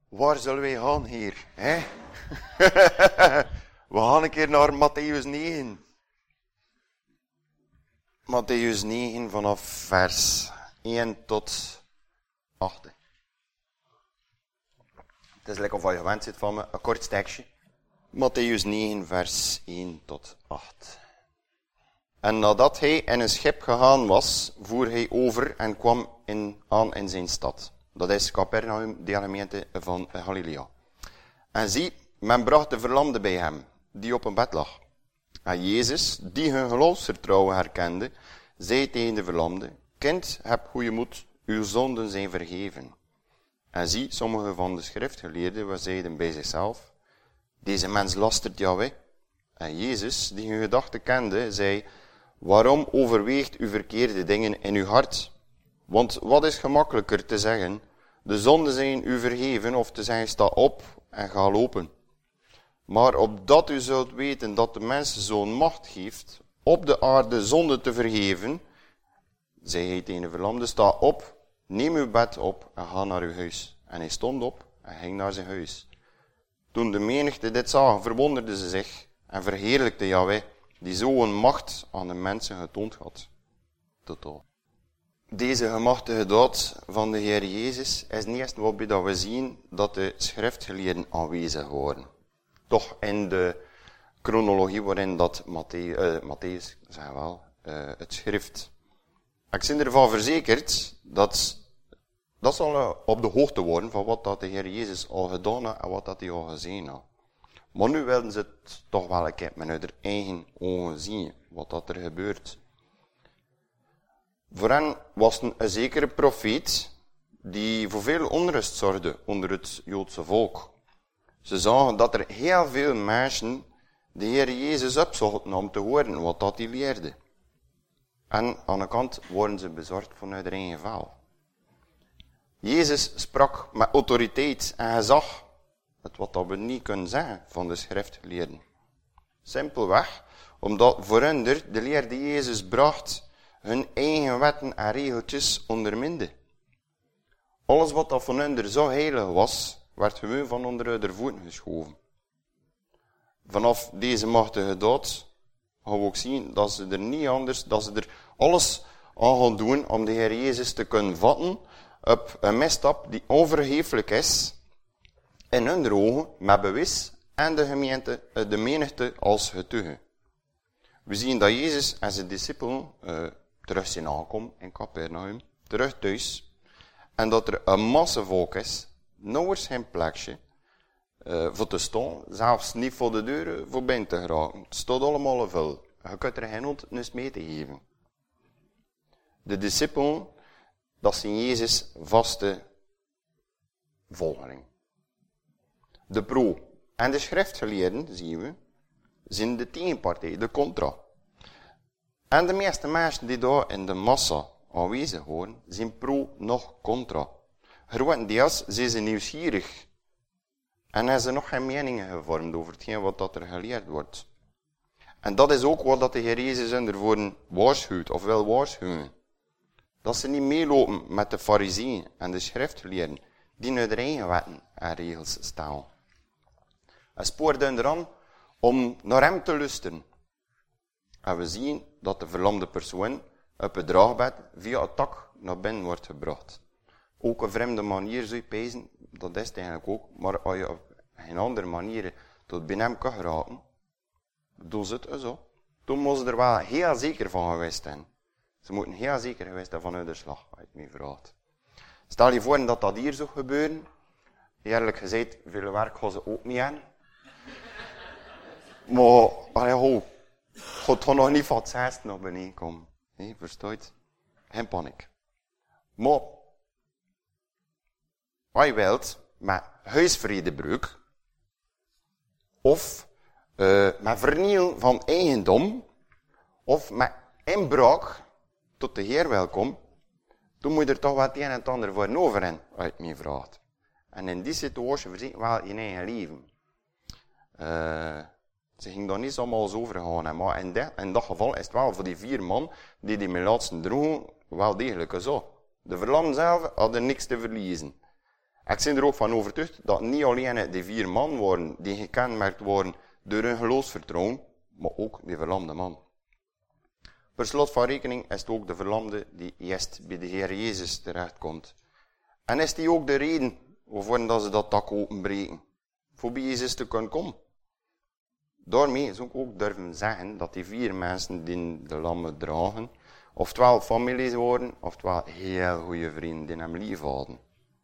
Waar zullen wij gaan hier? Hè? We gaan een keer naar Mattheüs 9. Mattheüs 9 vanaf vers 1 tot 8. Het is lekker of je gewend zit van me, een kort tekstje. Mattheüs 9 vers 1 tot 8. En nadat hij in een schip gegaan was, voer hij over en kwam aan in zijn stad. Dat is Capernaum, de gemeente van Galilea. En zie, men bracht de verlamde bij hem, die op een bed lag. En Jezus, die hun geloofsvertrouwen herkende, zei tegen de verlamde: Kind, heb goede moed, uw zonden zijn vergeven. En zie, sommige van de schriftgeleerden zeiden bij zichzelf: Deze mens lastert Yahweh. En Jezus, die hun gedachten kende, zei: Waarom overweegt u verkeerde dingen in uw hart? Want wat is gemakkelijker te zeggen: de zonden zijn u vergeven, of te zeggen: sta op en ga lopen? Maar opdat u zult weten dat de mensenzoon macht geeft op de aarde zonde te vergeven, zei hij tegen de verlamde: sta op, neem uw bed op en ga naar uw huis. En hij stond op en ging naar zijn huis. Toen de menigte dit zagen, verwonderden ze zich en verheerlijkte Yahweh, die zo'n macht aan de mensen getoond had. Totaal. Deze gemachtige daad van de Heer Jezus is niet eerst waarbij dat we zien dat de schriftgeleerden aanwezig waren. Toch in de chronologie waarin dat Matthäus zeg wel, het schrift. Ik ben ervan verzekerd dat zal op de hoogte worden van wat dat de Heer Jezus al gedaan had en wat dat hij al gezien had. Maar nu wilden ze het toch wel een keer met hun eigen ogen zien, wat dat er gebeurt. Voor hen was een zekere profeet die voor veel onrust zorgde onder het Joodse volk. Ze zagen dat er heel veel mensen de Heer Jezus opzochten om te horen wat dat hij leerde. En aan de kant worden ze bezorgd vanuit hun eigen vel. Jezus sprak met autoriteit en gezag, het wat dat we niet kunnen zeggen van de schriftgeleerden. Simpelweg, omdat voor hen de leer die Jezus bracht hun eigen wetten en regeltjes onderminde. Alles wat dat van hen zo heilig was, werd gewoon van onder hun voeten geschoven. Vanaf deze machtige daad gaan we ook zien dat ze er niet anders, dat ze er alles aan gaan doen om de Heer Jezus te kunnen vatten op een misstap die onvergeeflijk is in hun ogen, met bewis en de gemeente, de menigte als getuige. We zien dat Jezus en zijn discipelen terug zijn aangekomen in Capernaum, terug thuis, en dat er een massa volk is, nauwelijks geen plekje voor te staan, zelfs niet voor de deuren voor binnen te geraken. Het staat allemaal vol. Je kunt er geen hond mee te geven. De discipelen, dat zijn Jezus' vaste volgeling. De pro- en de schriftgeleerden, zien we, zijn de tegenpartij, de contra. En de meeste mensen die daar in de massa aanwezig horen, zijn pro nog contra. Grotendeels zijn ze nieuwsgierig en hebben ze nog geen meningen gevormd over hetgeen wat dat er geleerd wordt. En dat is ook wat dat de Heer Jezus ervoor waarschuwt, of wil waarschuwen. Dat ze niet meelopen met de farizeeën en de schriftgeleerden, die hun eigen wetten en regels stellen. Hij spoort hen eraan om naar hem te luisteren. En we zien dat de verlamde persoon op het draagbed via het tak naar binnen wordt gebracht. Ook een vreemde manier zou je pijzen, dat is het eigenlijk ook, maar als je op een andere manier tot binnen hem kan geraken, doen ze het zo. Toen moeten ze er wel heel zeker van geweest zijn. Ze moeten heel zeker geweest zijn van hun slag, als je het mij vraagt. Stel je voor dat dat hier zou gebeuren. Eerlijk gezegd, veel werk gaan ze ook niet aan. Maar, God gaat nog niet van het zesde naar beneden komen. Nee, verstaat? Geen paniek. Maar, wat je wilt, met huisvredebreuk, of met verniel van eigendom, of met inbraak tot de Heer welkom, toen moet je er toch wat het een en het ander voor over in, als je het mij vraagt. En in die situatie verzekert wel je eigen leven. Ze ging daar niet allemaal over gaan. Maar in dat geval is het wel voor die 4 man die melaatsen droegen, wel degelijk zo. De verlamden zelf hadden niks te verliezen. Ik ben er ook van overtuigd dat niet alleen die 4 man worden die gekenmerkt worden door hun geloofsvertrouwen, maar ook die verlamde man. Per slot van rekening is het ook de verlamde die eerst bij de Heer Jezus terechtkomt. En is die ook de reden waarvoor dat ze dat dak openbreken, voor bij Jezus te kunnen komen. Daarmee zou ik ook durven zeggen dat die 4 mensen die de lammen dragen, oftewel families worden, oftewel heel goede vrienden die hem lief hadden.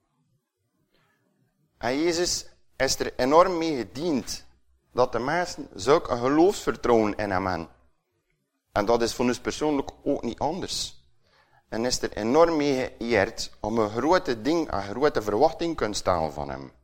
En Jezus is er enorm mee gediend dat de mensen zulk een geloofsvertrouwen in hem hebben. En dat is voor ons persoonlijk ook niet anders. En is er enorm mee geëerd om een grote ding, een grote verwachting te stellen van hem.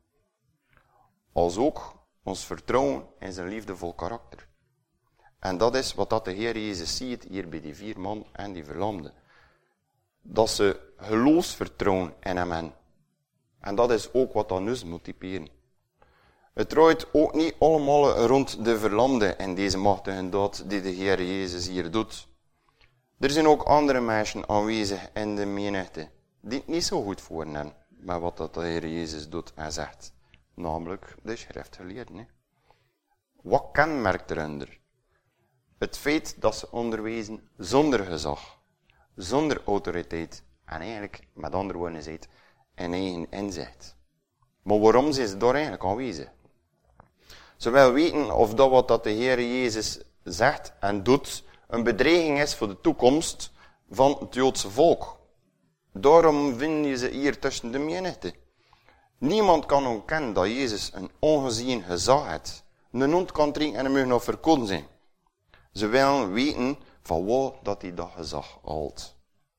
Als ook ons vertrouwen in zijn liefdevol karakter. En dat is wat dat de Heer Jezus ziet hier bij die 4 man en die verlamden. Dat ze geloofsvertrouwen in hem hebben. En dat is ook wat dan ons moet typeren. Het draait ook niet allemaal rond de verlamde in deze machtige daad die de Heer Jezus hier doet. Er zijn ook andere mensen aanwezig in de menigte die het niet zo goed voor hebben met wat dat de Heer Jezus doet en zegt. Namelijk de schriftgeleerden. Wat kenmerkt eronder? Het feit dat ze onderwezen zonder gezag, zonder autoriteit en eigenlijk, met andere woorden gezegd, in eigen inzicht. Maar waarom zijn ze daar eigenlijk aanwezig? Ze willen weten of dat wat dat de Heer Jezus zegt en doet een bedreiging is voor de toekomst van het Joodse volk. Daarom vind je ze hier tussen de menigte. Niemand kan ontkennen dat Jezus een ongezien gezag heeft. Een hond kan drinken en hij mag nog verkouden zijn. Ze willen weten van waar dat hij dat gezag haalt.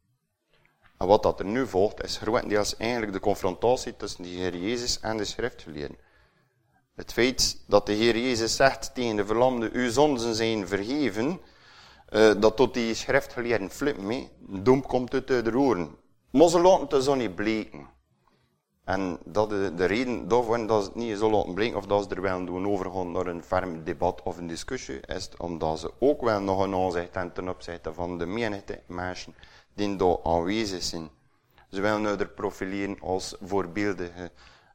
En wat dat er nu volgt is grotendeels eigenlijk de confrontatie tussen de Heer Jezus en de schriftgeleerden. Het feit dat de Heer Jezus zegt tegen de verlamde, uw zonden zijn vergeven, dat tot die schriftgeleerden flippen mee, dom komt uit de oren. Maar ze laten het zo niet bleken. En dat de reden daarvoor dat ze het niet zo laten bleken, of dat ze er wel doen overgaan naar een ferm debat of een discussie, is omdat ze ook wel nog een aanzicht hebben ten opzichte van de menigte mensen die daar aanwezig zijn. Ze willen er profileren als voorbeeldige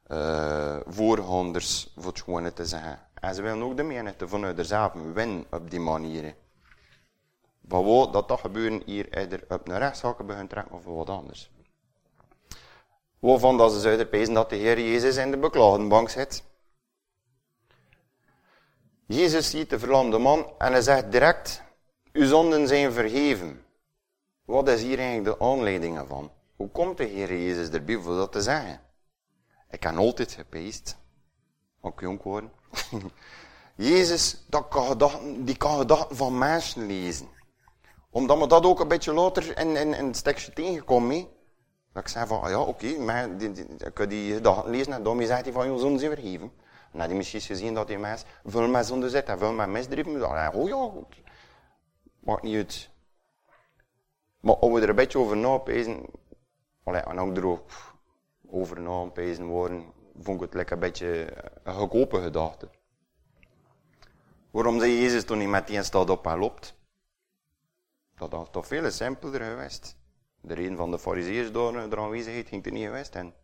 voorgangers, voor het gewone te zeggen. En ze willen ook de menigte vanuit zichzelf winnen op die manier. Van wat dat gebeuren hier eerder op een rechtszaak begint trekken of wat anders. Waarvan dat ze zouden pezen dat de Heer Jezus in de beklagenbank zit. Jezus ziet de verlamde man en hij zegt direct, uw zonden zijn vergeven. Wat is hier eigenlijk de aanleiding van? Hoe komt de Heer Jezus erbij voor dat te zeggen? Ik heb altijd gepeest, ook jong worden. Jezus, die kan gedachten van mensen lezen. Omdat me dat ook een beetje later in het stukje tegenkomt. Dat ik zei van, ja oké, maar ik kan die gedachten lezen en daarmee zegt hij van, je zonden zijn vergeven. En dan had hij misschien gezien dat die mens veel met zonde zit en veel met misdrijven. Oh ja, goed. Maakt niet uit. Maar als we er een beetje over napezen, en ook er ook over napezen worden, vond ik het lekker een beetje een goedkope gedachte. Waarom zei Jezus toen niet meteen staat op en loopt? Dat had toch veel simpeler geweest. De reden van de farizeeërs door de aanwezigheid ging er niet geweest in.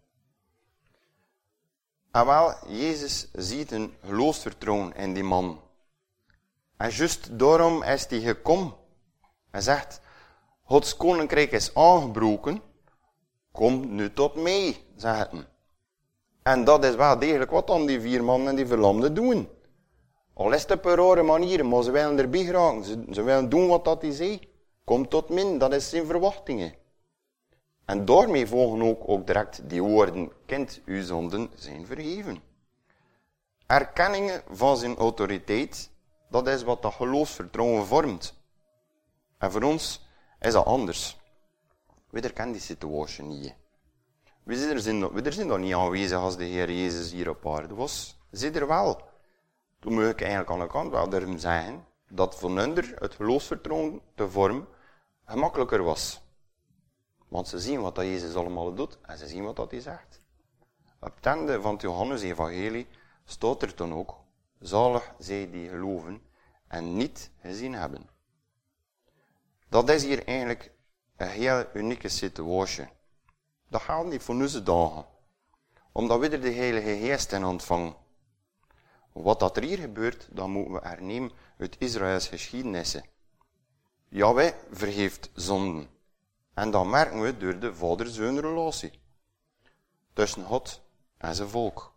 En wel, Jezus ziet een geloofsvertrouwen in die man. En juist daarom is hij gekomen. Hij zegt, Gods koninkrijk is aangebroken, kom nu tot mij, zegt hij. En dat is wel degelijk wat dan die 4 mannen en die verlamden doen. Al is het op een rare manier, maar ze willen erbij geraken. Ze willen doen wat dat hij zei. Kom tot mij, dat is zijn verwachtingen. En daarmee volgen ook direct die woorden, kind, uw zonden zijn vergeven. Erkenningen van zijn autoriteit, dat is wat dat geloofsvertrouwen vormt. En voor ons is dat anders. We herkennen die situatie niet. We zijn nog niet aanwezig als de Heer Jezus hier op aarde was. Zit er wel. Toen moet ik eigenlijk aan de kant wel durven zeggen dat voor hun het geloofsvertrouwen te vormen gemakkelijker was. Want ze zien wat dat Jezus allemaal doet en ze zien wat dat hij zegt. Op het einde van het Johannes-evangelie staat er dan ook, zalig zij die geloven en niet gezien hebben. Dat is hier eigenlijk een heel unieke situatie. Dat geldt niet voor onze dagen. omdat we er de Heilige Geest in ontvangen. Wat dat er hier gebeurt, dat moeten we hernemen uit Israëls geschiedenissen. Jahweh vergeeft zonden. En dat merken we door de vader-zoon relatie. Tussen God en zijn volk.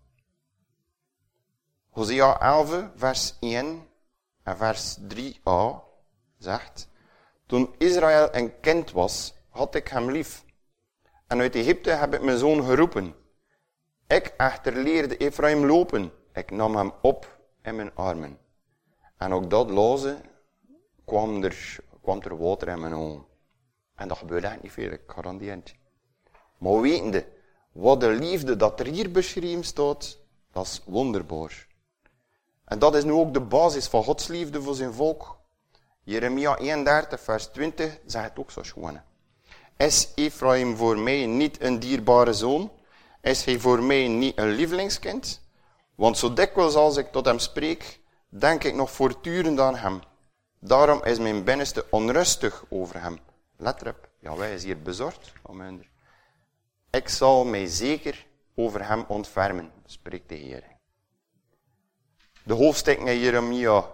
Hosea 11, vers 1 en vers 3a zegt: Toen Israël een kind was, had ik hem lief. En uit Egypte heb ik mijn zoon geroepen. Ik echter leerde Ephraim lopen. Ik nam hem op in mijn armen. En ook dat lazen kwam er water in mijn ogen. En dat gebeurde echt niet veel, ik garandeer het. Maar wetende, wat de liefde dat er hier beschreven staat, dat is wonderbaar. En dat is nu ook de basis van Gods liefde voor zijn volk. Jeremia 31, vers 20 zegt het ook zo schoon. Is Ephraim voor mij niet een dierbare zoon? Is hij voor mij niet een lievelingskind? Want zo dikwijls als ik tot hem spreek, denk ik nog voortdurend aan hem. Daarom is mijn binnenste onrustig over hem. Let erop, Jahweh is hier bezorgd. Amen. Ik zal mij zeker over hem ontfermen, spreekt de Heer. De hoofdstukken in Jeremia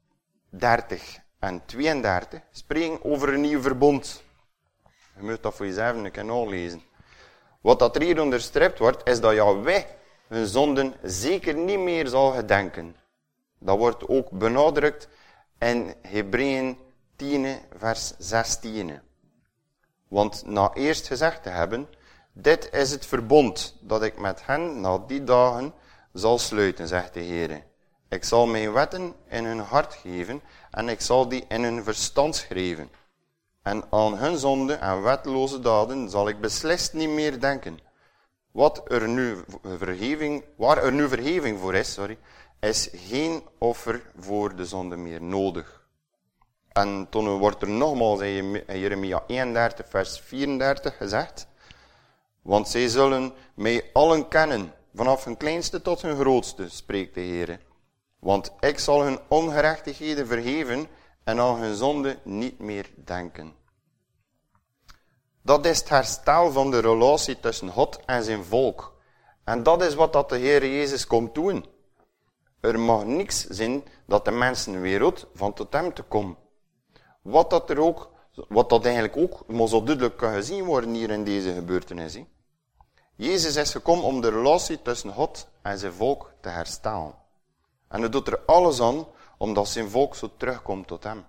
30 en 32 spreken over een nieuw verbond. Je moet dat voor jezelf een keer nalezen. Wat dat er hier onderstreept wordt, is dat Jahweh hun zonden zeker niet meer zal gedenken. Dat wordt ook benadrukt in Hebreeën 10, vers 16. Want na eerst gezegd te hebben, dit is het verbond dat ik met hen na die dagen zal sluiten, zegt de Heer. Ik zal mijn wetten in hun hart geven en ik zal die in hun verstand schrijven. En aan hun zonde en wetteloze daden zal ik beslist niet meer denken. Waar er nu vergeving voor is geen offer voor de zonde meer nodig. En toen wordt er nogmaals in Jeremia 31, vers 34 gezegd: Want zij zullen mij allen kennen, vanaf hun kleinste tot hun grootste, spreekt de Heer. Want ik zal hun ongerechtigheden vergeven en aan hun zonde niet meer denken. Dat is het herstel van de relatie tussen God en zijn volk. En dat is wat dat de Heer Jezus komt doen. Er mag niks zijn dat de mensen weerhoudt van tot hem te komen. Wat dat eigenlijk ook maar zo duidelijk kan gezien worden hier in deze gebeurtenis. Jezus is gekomen om de relatie tussen God en zijn volk te herstellen. En hij doet er alles aan, omdat zijn volk zo terugkomt tot hem.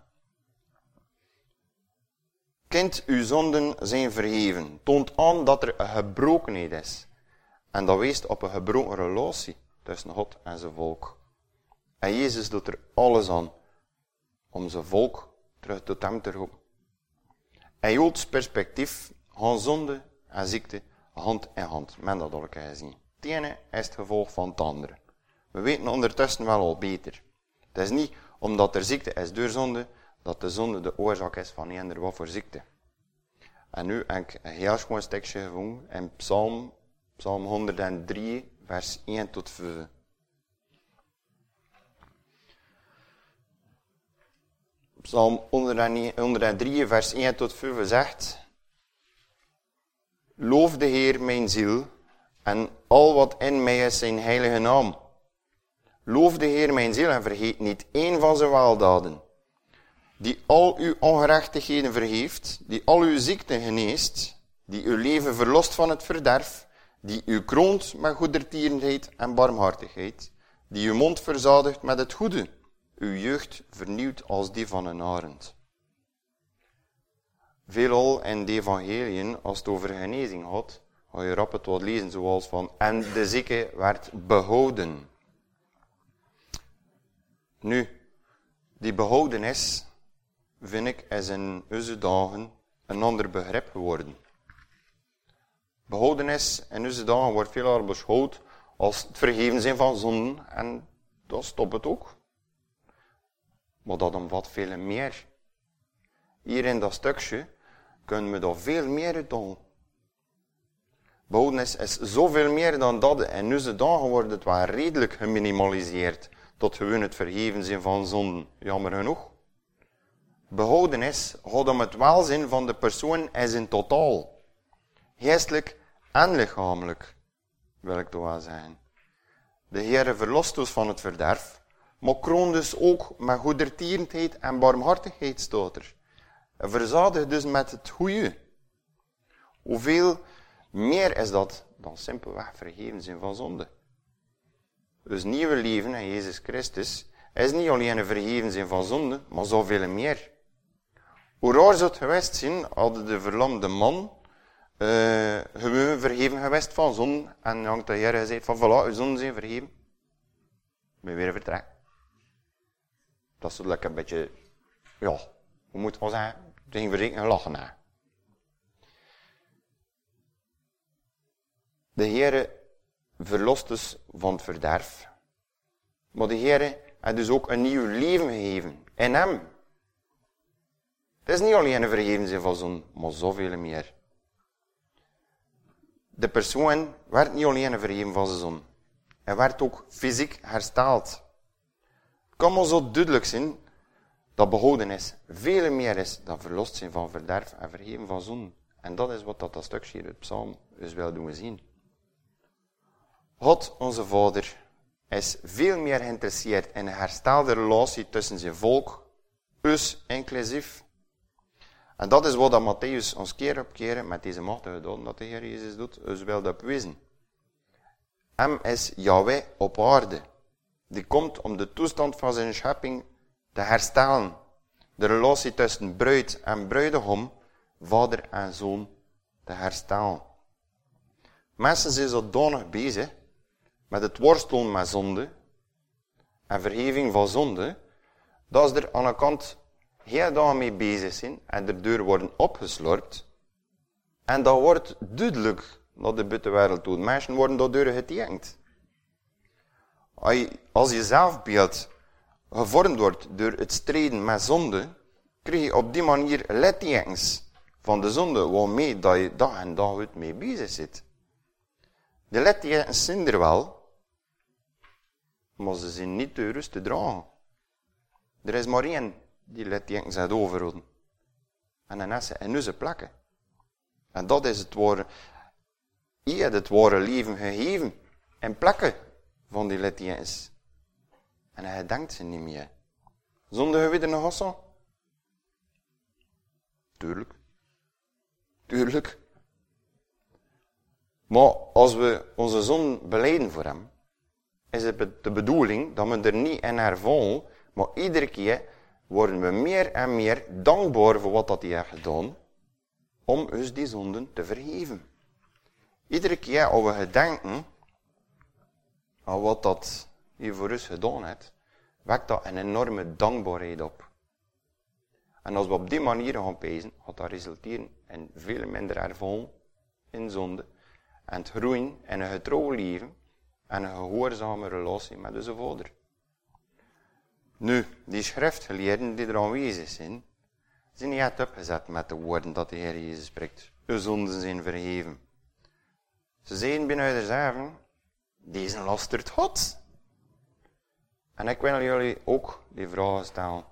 Kind, uw zonden zijn vergeven. Toont aan dat er een gebrokenheid is. En dat wijst op een gebroken relatie tussen God en zijn volk. En Jezus doet er alles aan om zijn volk terug tot hem te roepen. In Joods perspectief gaan zonde en ziekte hand in hand. Men dat al gezien. Het ene is het gevolg van het andere. We weten ondertussen wel al beter. Het is niet omdat er ziekte is door zonde, dat de zonde de oorzaak is van eender wat voor ziekte. En nu heb ik een heel schoon stukje gevonden in Psalm 103, vers 1 tot 5. Psalm 103, vers 1 tot 5 zegt: Loof de Heer mijn ziel en al wat in mij is zijn heilige naam. Loof de Heer mijn ziel en vergeet niet één van zijn weldaden. Die al uw ongerechtigheden vergeeft, die al uw ziekten geneest, die uw leven verlost van het verderf, die u kroont met goedertierenheid en barmhartigheid, die uw mond verzadigt met het goede, uw jeugd vernieuwt als die van een arend. Veelal in de evangeliën, als het over genezing gaat, ga je rap het wat lezen zoals van: en de zieke werd behouden. Nu, die behoudenis, vind ik, is in onze dagen een ander begrip geworden. Behoudenis in onze dagen wordt veelal beschouwd als het vergeven zijn van zonden, en dat stopt het ook. Maar dat omvat veel meer. Hier in dat stukje kunnen we daar veel meer uit doen. Behoudenis is zoveel meer dan dat. En in onze dagen wordt het wel redelijk geminimaliseerd tot gewoon het vergeven zijn van zonden. Jammer genoeg. Behoudenis gaat om het welzijn van de persoon in zijn totaal. Geestelijk en lichamelijk. wil ik toch wel zeggen. De Heere verlost ons van het verderf, maar kroont dus ook met goedertierenheid en barmhartigheid stoter. En verzadigt dus met het goede. Hoeveel meer is dat dan simpelweg vergeven zijn van zonde? Dus nieuwe leven in Jezus Christus is niet alleen een vergeven zijn van zonde, maar zoveel meer. Hoe raar zou het geweest zijn, hadden de verlamde man gewoon vergeven geweest van zonde, en dan hangt de Heer gezegd van, voilà, uw zonden zijn vergeven. Ben weer vertrek. Dat is lekker een beetje, ja, hoe moet het zeggen, tegen verzekering lachen na. De Heer verlost dus van het verderf. Maar de Heer heeft dus ook een nieuw leven gegeven. In hem. Het is niet alleen een vergeven zijn van zonde, maar zoveel meer. De persoon werd niet alleen een vergeven van zijn zonde. Hij werd ook fysiek hersteld. Het kan maar zo duidelijk zijn dat behouden is veel meer is dan verlost zijn van verderf en vergeven van zonde. En dat is wat dat stukje in het psalm dus wil doen zien. God, onze Vader, is veel meer geïnteresseerd in een herstelde relatie tussen zijn volk, us inclusief. En dat is wat dat Matthäus ons keer op keer met deze machtige daden dat de Heer Jezus doet, dus wil dat bewijzen. Hem is Yahweh op aarde. Die komt om de toestand van zijn schepping te herstellen. De relatie tussen bruid en bruidegom, vader en zoon, te herstellen. Mensen zijn zodanig bezig met het worstelen met zonde en vergeving van zonde, dat ze er aan de kant heel dag mee bezig zijn en erdoor worden opgeslorpt. En dat wordt duidelijk naar de buitenwereld toe. Mensen worden daardoor getekend. Als je zelfbeeld gevormd wordt door het strijden met zonde, krijg je op die manier littekens van de zonde waarmee dat je dag en dag uit mee bezig zit. De littekens zijn er wel, maar ze zijn niet te rust te dragen. Er is maar één die littekens heeft overhouden. En dan is ze in onze plekken. En dat is het ware. Je hebt het ware leven gegeven in plekken van die littekens. En hij denkt ze niet meer. Zonder geweten nog zo? Tuurlijk. Tuurlijk. Maar als we onze zonde belijden voor hem, is het de bedoeling dat we er niet in hervallen, maar iedere keer worden we meer en meer dankbaar voor wat dat hij heeft gedaan, om ons die zonden te vergeven. Iedere keer als we gedenken aan wat dat hij voor ons gedaan heeft, wekt dat een enorme dankbaarheid op. En als we op die manier gaan pezen, gaat dat resulteren in veel minder hervallen in zonde en het groeien in een getrouw leven en een gehoorzame relatie met onze Vader. Nu, die schriftgeleerden die er aanwezig zijn niet echt opgezet met de woorden dat de Heer Jezus spreekt. Uw zonden zijn vergeven. Ze zeiden binnen zichzelf, deze lastert God. En ik wil jullie ook die vragen stellen.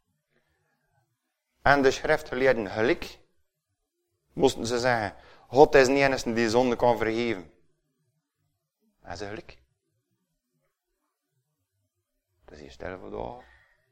En de schriftgeleerden gelijk, moesten ze zeggen, God is niet enige die zonde kan vergeven. En ze gelijk. Dat is hier stel voor de ogen.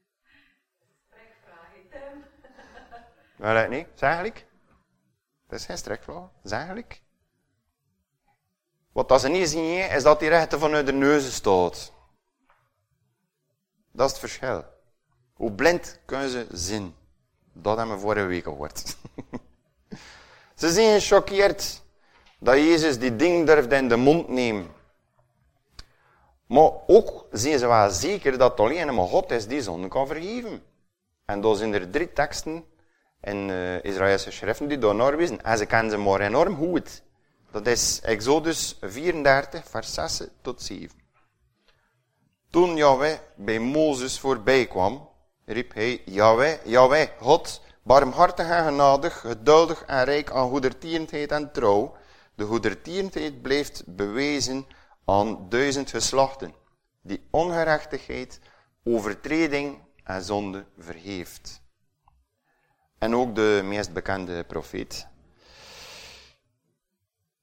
Wel het niet, zeg gelijk. Dat is geen strekvraag, zeg gelijk. Wat dat ze niet zien, is dat die rechter vanuit de neuzen staat. Dat is het verschil. Hoe blind kunnen ze zien? Dat hebben we vorige week gehoord. Ze zijn gechoqueerd dat Jezus die ding durfde in de mond nemen. Maar ook zijn ze wel zeker dat het alleen maar God is die zonde kan vergeven. En daar zijn er 3 teksten in Israëlse schriften die daarnaar wijzen. En ze kennen ze maar enorm goed. Dat is Exodus 34, vers 6 tot 7. Toen Yahweh bij Mozes voorbij kwam, riep hij, Yahweh, Yahweh, God, barmhartig en genadig, geduldig en rijk aan goedertierenheid en trouw. De goedertierenheid blijft bewezen aan 1000 geslachten, die ongerechtigheid, overtreding en zonde vergeeft. En ook de meest bekende profeet,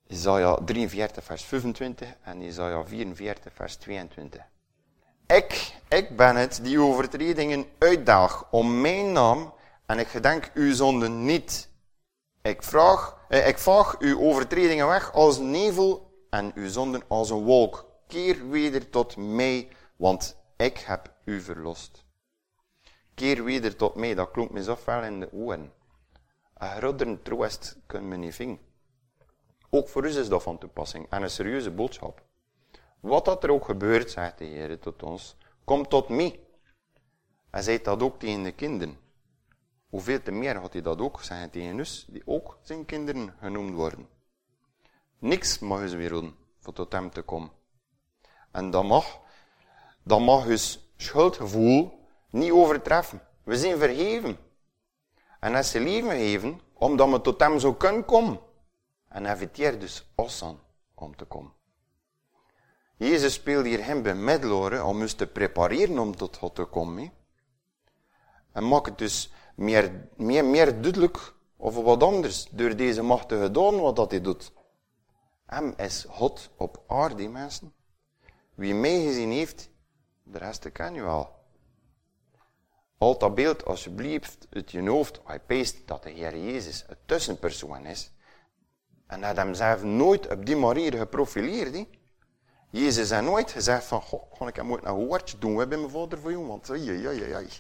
Jesaja 43 vers 25 en Jesaja 44 vers 22. Ik ben het die overtredingen uitdaag om mijn naam en ik gedenk uw zonden niet. Ik vaag uw overtredingen weg als nevel en uw zonden als een wolk. Keer weder tot mij, want ik heb u verlost. Keer weder tot mij, dat klonk me zo fel in de oren. Een grotere troost kunnen we niet vinden. Ook voor ons is dat van toepassing en een serieuze boodschap. Wat dat er ook gebeurt, zegt de Heer tot ons, kom tot mij. Hij zei dat ook tegen de kinderen. Hoeveel te meer had hij dat ook zeggen tegen ons, die ook zijn kinderen genoemd worden. Niks mag ons weerhouden voor tot hem te komen. En dat mag ons schuldgevoel niet overtreffen. We zijn vergeven. En hij is zijn leven gegeven, omdat we tot hem zo kunnen komen. En hij inviteert dus ons aan om te komen. Jezus speelt hier hem bemiddelaar om ons te prepareren om tot God te komen. En maakt het dus meer duidelijk of wat anders door deze machtige daden wat dat hij doet. Hem is God op aarde, mensen. Wie mij gezien heeft, de rest ken je wel. Haal dat beeld alsjeblieft uit je hoofd. Hij peest dat de Heer Jezus een tussenpersoon is. En hij heeft hem nooit op die manier geprofileerd. Jezus heeft nooit gezegd van, goh, ik moet een woordje doen bij mijn vader voor jou, want ai.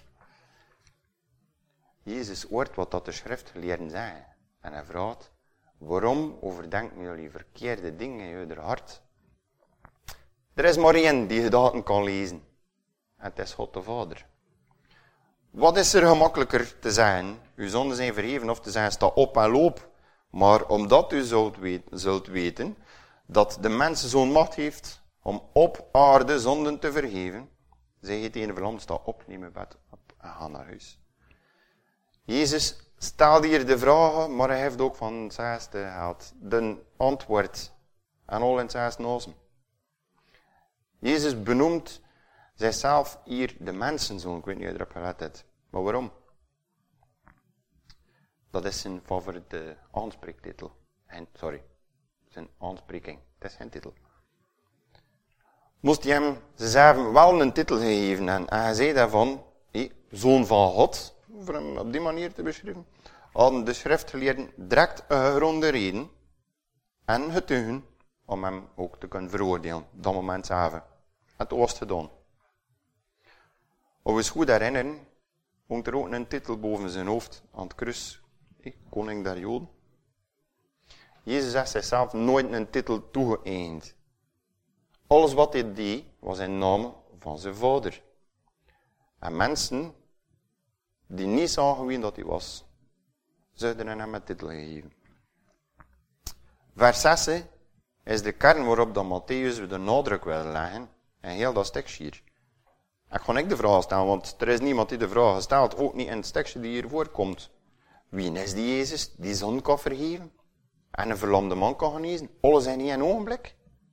Jezus hoort wat dat de schriftgeleerden zeggen. En hij vraagt, waarom overdenken jullie verkeerde dingen in je hart? Er is maar één die gedachten kan lezen. En het is God de Vader. Wat is er gemakkelijker te zeggen? Uw zonden zijn vergeven of te zeggen, sta op en loop. Maar omdat u zult weten dat de mens zo'n macht heeft om op aarde zonden te vergeven, zeg je tegen de verlamd, sta op, neem je bed op en ga naar huis. Jezus stelt hier de vragen, maar hij heeft ook van het zesde gehad de antwoord. En al in het zesde nazen. Jezus benoemt zichzelf hier de mensenzoon. Ik weet niet of je erop gelet hebt. Maar waarom? Dat is zijn favoriete aanspreektitel. Zijn aanspreking. Dat is zijn titel. Moest hij hem zelf wel een titel gegeven en hij zei daarvan, zoon van God, voor hem op die manier te beschrijven, hadden de schriftgeleerden direct een gegronde reden en getuigen om hem ook te kunnen veroordelen. Dat moment zelf. Het was gedaan. Als we ons goed herinneren, hangt er ook een titel boven zijn hoofd aan het kruis. Koning der Joden. Jezus heeft zichzelf nooit een titel toegeëigend. Alles wat hij deed, was in naam van zijn vader. En mensen die niet zagen wie dat hij was, zouden hem een titel geven. Vers 6 is de kern waarop dat Matthäus de nadruk wil leggen. En heel dat stukje hier. Ik ga niet de vraag stellen, want er is niemand die de vraag stelt, ook niet in het stukje die hier voorkomt. Wie is die Jezus die zon kan vergeven? En een verlamde man kan genezen? Alles in één ogenblik?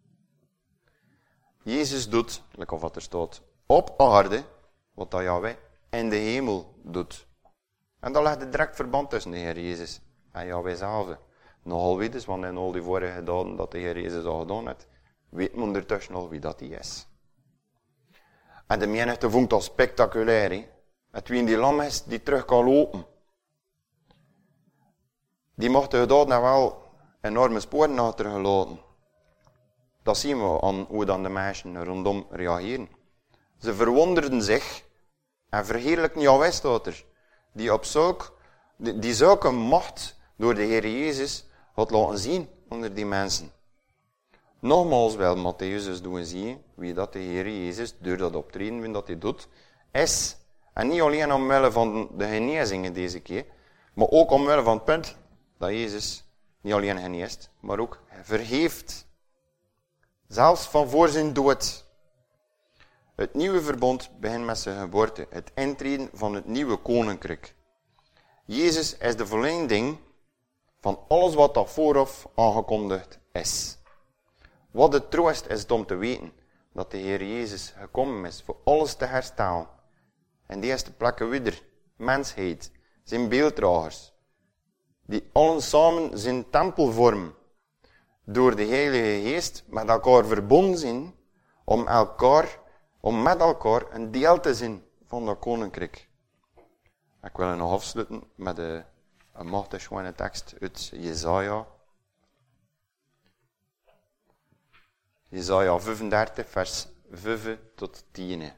Jezus doet, like of wat er staat, op aarde, wat dat Yahweh in de hemel doet. En dan legt het direct verband tussen de Heer Jezus en Yahweh zelf. Nogal weet want in al die vorige dagen dat de Heer Jezus al gedaan heeft, weet men ondertussen al wie dat hij is. En de menigte vond dat spectaculair. He? Het wie in die lam is, die terug kan lopen. Die mochten gedaan nou wel enorme sporen achtergelaten. Dat zien we aan hoe dan de mensen rondom reageren. Ze verwonderden zich en verheerlijkten Yahweh, staat er. Die zulke macht door de Heer Jezus had laten zien onder die mensen. Nogmaals wil Matthäus dus doen zien wie dat de Heer Jezus, door dat optreden, wie dat hij doet, is. En niet alleen omwille van de genezingen deze keer, maar ook omwille van het punt dat Jezus niet alleen geneest, maar ook vergeeft. Zelfs van voor zijn dood. Het nieuwe verbond begint met zijn geboorte, het intreden van het nieuwe koninkrijk. Jezus is de volleinding van alles wat dat vooraf aangekondigd is. Wat de troost is om te weten dat de Heer Jezus gekomen is voor alles te herstellen. En die eerste plekken weer mensheid, zijn beelddragers, die allen samen zijn tempel vormen. door de Heilige Geest met elkaar verbonden zijn, om met elkaar een deel te zijn van dat koninkrijk. Ik wil nog afsluiten met een machtig schone tekst uit Jesaja. Jesaja 35, vers 5 tot 10.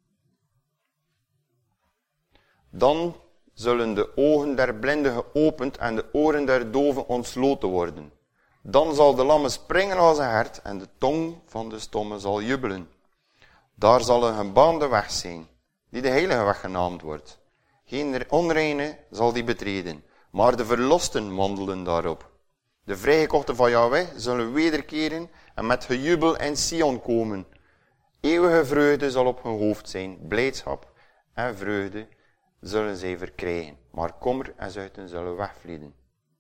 Dan zullen de ogen der blinden geopend en de oren der doven ontsloten worden. Dan zal de lamme springen als een hert en de tong van de stomme zal jubelen. Daar zal een gebaande weg zijn, die de heilige weg genaamd wordt. Geen onreine zal die betreden, maar de verlosten wandelen daarop. De vrijgekochten van Yahweh zullen wederkeren en met gejubel in Sion komen. Eeuwige vreugde zal op hun hoofd zijn, blijdschap en vreugde zullen zij verkrijgen, maar kommer en zuchten zullen wegvlieden.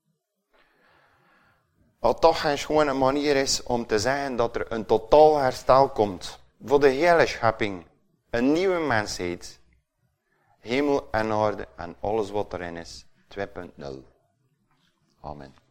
Als toch geen schone manier is om te zeggen dat er een totaal herstel komt voor de hele schepping, een nieuwe mensheid, hemel en aarde en alles wat erin is, 2.0. Amen.